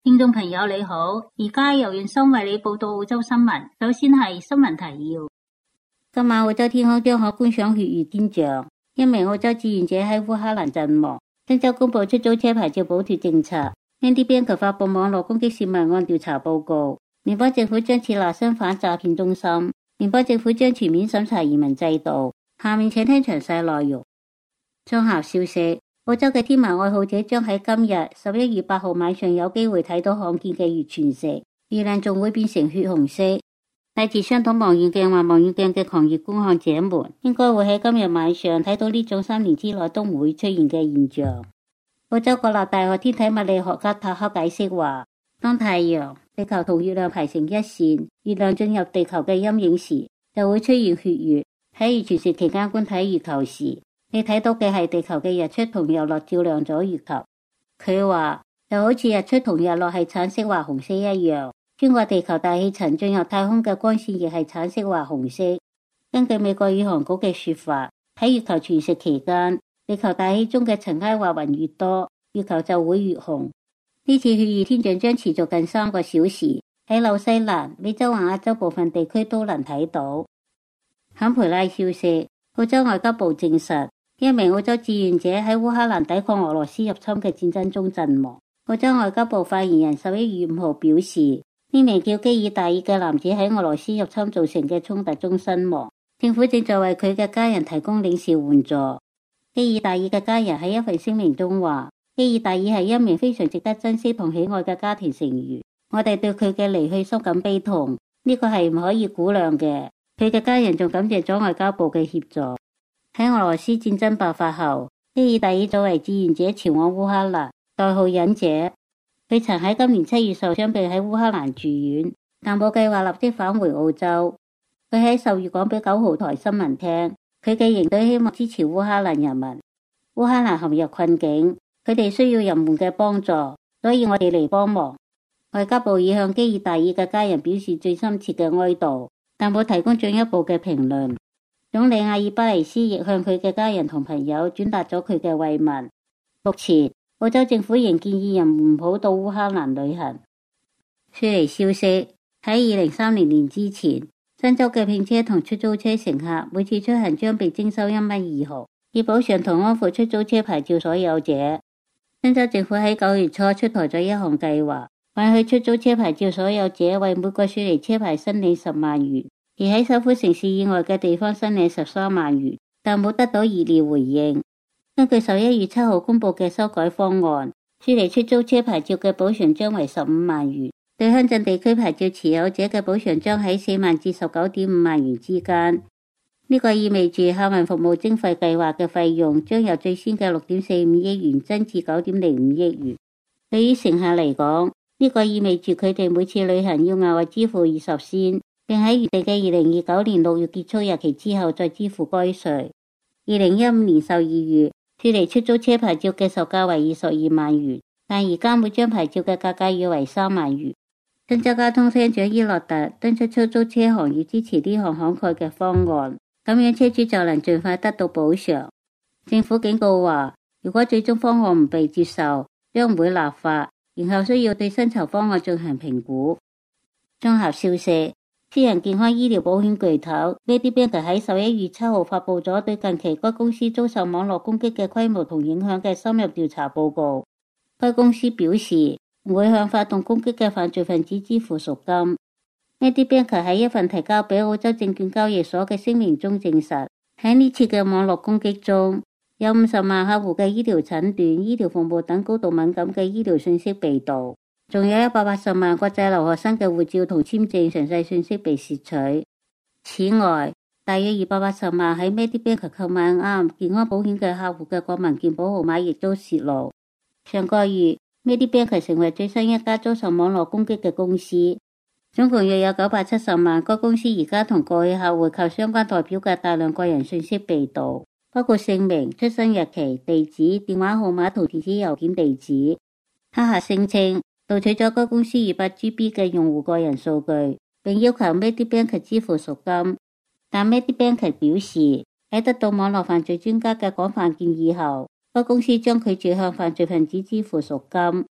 聽眾朋友你好，而家由袁生為你報道澳洲新聞。首先係新聞提要。今晚澳洲天空將可觀賞血雨天象，一名澳洲志願者喺烏克蘭陣亡。新州公布出租車牌照補貼政策。Andy Bank 發佈網絡攻擊涉密案調查報告。聯邦政府將設立新反詐騙中心。聯邦政府將全面審查移民制度。下面請聽詳細內容。綜合消息。澳洲嘅天文愛好者將喺今日11月8號晚上有機會睇到罕見嘅月全食，月亮仲會變成血紅色。戴住雙筒望遠鏡或望遠鏡嘅狂熱觀看者們應該會喺今日晚上睇到呢種3年之內都唔會出現嘅現象。澳洲國立大學天體物理學家塔克解釋話，當太陽、地球同月亮排成一線，月亮進入地球嘅陰影時，就會出現血月。喺月全食期間觀睇月球時，你睇到嘅係地球嘅日出同日落照亮咗月球。佢話就好似日出同日落係橙色或紅色一樣，穿過地球大氣層進入太空嘅光線亦係橙色或紅色。根據美國宇航局嘅說法，喺月球全食期間，地球大氣中嘅塵埃或雲越多，月球就會越紅。呢次血雨天象將持續近3個小時，喺紐西蘭、美洲或亞洲部分地區都能睇到。坎培拉消息，澳洲外交部證實，一名澳洲志願者喺烏克蘭抵抗俄羅斯入侵嘅戰爭中陣亡。澳洲外交部發言人11月5號表示，呢名叫基爾大爾嘅男子喺俄羅斯入侵造成嘅衝突中身亡，政府正在為佢嘅家人提供領事援助。基爾大爾嘅家人喺一份聲明中話，基爾大爾係一名非常值得珍惜同喜愛嘅家庭成員，我哋對佢嘅離去深感悲痛，呢個係唔可以估量嘅。佢嘅家人仲感謝咗外交部嘅協助。喺俄羅斯戰爭爆發後，基爾大爾作為志願者前往烏克蘭，代號忍者。佢曾喺今年7月受傷並喺烏克蘭住院，但冇計劃立即返回澳洲。佢喺10月講俾9號台新聞聽，佢嘅營隊希望支持烏克蘭人民。烏克蘭陷入困境，佢哋需要人們嘅幫助，所以我哋嚟幫忙。外交部已向基爾大爾嘅家人表示最深切嘅哀悼，但冇提供進一步嘅評論。總理阿爾巴尼斯亦向佢嘅家人同朋友轉達咗佢嘅慰問。目前，澳洲政府仍建議人們唔好到烏克蘭旅行。雪梨消息，喺2030年之前，新州嘅拼車同出租車乘客每次出行將被徵收1蚊2毫，以補償同安撫出租車牌照所有者。新州政府喺9月初出台咗一項計劃，允許出租車牌照所有者為每個雪梨車牌申領10萬元。而喺首府城市以外嘅地方申領13萬元，但冇得到熱烈回應。根據11月7號公布嘅修改方案，雪梨出租車牌照嘅補償將為15萬元，對鄉鎮地區牌照持有者嘅補償將喺4萬至 19.5 萬元之間。呢個意味住客運服務徵費計劃嘅費用將由最先嘅 6.45 億元增至 9.05 億元。對於乘客嚟講，呢個意味住佢哋每次旅行要額外支付20仙，並喺預定嘅2029年6月結束日期之後再支付該稅。2015年12月，雪梨出租車牌照嘅售價為22萬元，但而家每張牌照嘅價格約為3萬元。新州交通廳長伊洛特敦促出租車行業支持呢項慷慨嘅方案，咁樣車主就能盡快得到補償。政府警告話，如果最終方案唔被接受，將唔會立法，然後需要對薪酬方案進行評估。綜合消息，私人健康醫療保險巨頭 Medibank 喺11月7號發佈咗對近期該公司遭受網絡攻擊嘅規模同影響嘅深入調查報告。該公司表示唔會向發動攻擊嘅犯罪分子支付贖金。Medibank 喺一份提交俾澳洲證券交易所嘅聲明中證實，喺呢次嘅網絡攻擊中，有50萬客戶嘅醫療診斷、醫療服務等高度敏感嘅醫療信息被盜。仲有180萬國際留學生嘅護照同簽證詳細信息被竊取。此外，大約280萬喺 Medibank 購買啱健康保險嘅客戶嘅國民健保號碼亦都洩露。上個月 Medibank 成為最新一家遭受網絡攻擊嘅公司，總共約有970萬。該公司而家同過去客戶及相關代表嘅大量個人信息被盜，包括姓名、出生日期、地址、電話號碼同電子郵件地址。黑客聲稱盜取咗該公司200GB 嘅用戶個人數據，並要求 Medibank 支付贖金。但 Medibank 表示，喺得到網絡犯罪專家嘅廣泛建議後，該公司將拒絕向犯罪分子支付贖金。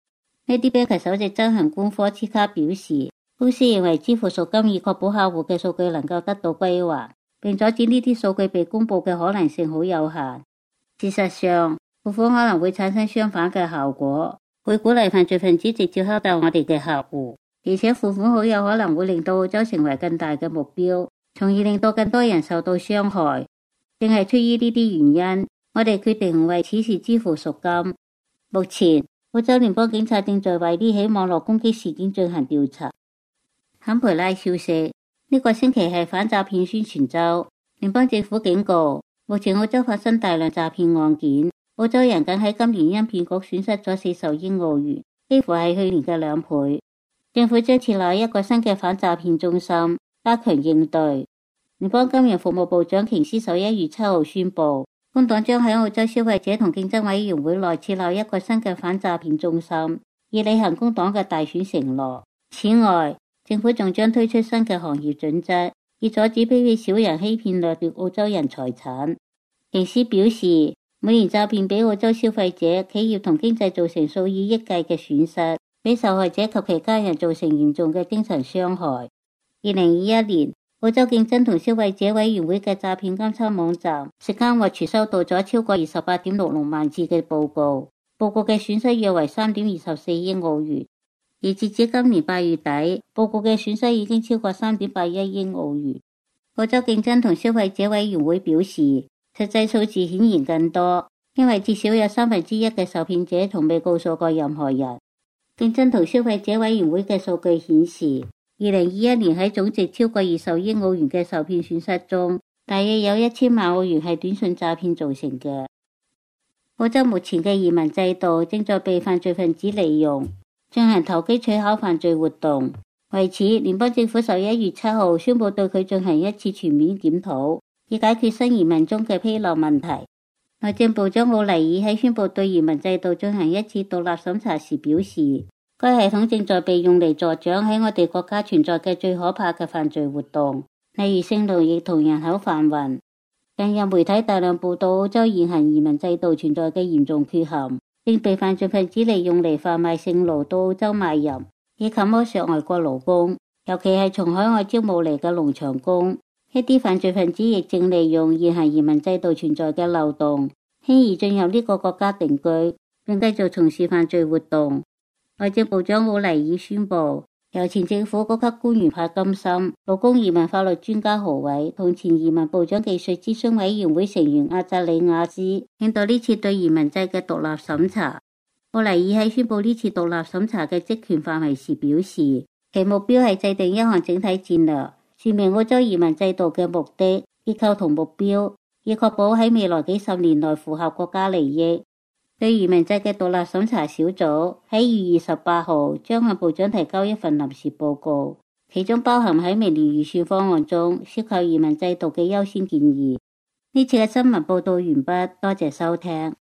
呢啲標題首席執行官科茨卡表示，公司認為支付贖金以確保客戶嘅數據能夠得到歸還，並阻止呢啲數據被公佈嘅可能性好有限。事實上，付款可能會產生相反嘅效果，會鼓勵犯罪分子直接敲詐我哋嘅客戶，而且付款好有可能會令到澳洲成為更大嘅目標，從而令到更多人受到傷害。正係出於呢啲原因，我哋決定為此事支付贖金。目前，澳洲聯邦警察正在為呢起網絡攻擊事件進行調查。坎培拉消息，呢個星期係反詐騙宣傳週，聯邦政府警告，目前澳洲發生大量詐騙案件，澳洲人僅喺今年因騙局損失咗40億澳元，幾乎係去年嘅2倍。政府將設立一個新嘅反詐騙中心，加強應對。聯邦金融服務部長瓊斯11月7號宣布，工黨將喺澳洲消費者同競爭委員會內設立一個新嘅反詐騙中心，以履行工黨嘅大選承諾。此外，政府仲將推出新嘅行業準則，以阻止卑鄙小人欺騙掠奪澳洲人財產。瓊斯表示，每年詐騙俾澳洲消費者、企業同經濟造成數以億計嘅損失，俾受害者及其家人造成嚴重嘅精神傷害。2021年，澳洲競爭同消費者委員會嘅詐騙監測網站 Scamwatch 收到咗超過 28.66 萬次嘅報告，報告嘅損失約為 3.24 億澳元。而截至今年8月底，報告嘅損失已經超過 3.81 億澳元。澳洲競爭同消費者委員會表示，實際數字顯然更多，因為至少有1/3嘅受騙者從未告訴過任何人。競爭同消費者委員會嘅數據顯示，2021年喺總值超過20億澳元嘅受騙損失中，大約有1000萬澳元係短信詐騙造成嘅。澳洲目前嘅移民制度正在被犯罪分子利用，進行投機取巧犯罪活動。為此，聯邦政府11月7號宣布對佢進行一次全面檢討，以解決新移民中嘅紕漏問題。內政部長奧尼爾喺宣布對移民制度進行一次獨立審查時表示，該系統正在被用嚟助長喺我哋國家存在嘅最可怕嘅犯罪活動，例如性奴役同人口販運。近日媒體大量報道澳洲現行移民制度存在嘅嚴重缺陷，並被犯罪分子利用嚟販賣性奴到澳洲賣淫，以及剝削外國勞工，尤其係從海外招募嚟嘅農場工。一啲犯罪分子亦正利用現行移民制度存在嘅漏洞，輕易進入呢個國家定居，並繼續從事犯罪活動。內政部長奧尼爾宣布，由前政府高級官員帕金森、勞工移民法律專家豪偉同前移民部長技術諮詢委員會成員阿扎里亞斯領導呢次對移民制嘅獨立審查。奧尼爾喺宣布呢次獨立審查嘅職權範圍時表示，其目標係制定一項整體戰略，說明澳洲移民制度嘅目的、結構同目標，以確保喺未來幾十年內符合國家利益。對移民制嘅獨立審查小組喺2月18號將向部長提交一份臨時報告，其中包含喺明年預算方案中涉及移民制度嘅優先建議。呢次嘅新聞報道完畢，多謝收聽。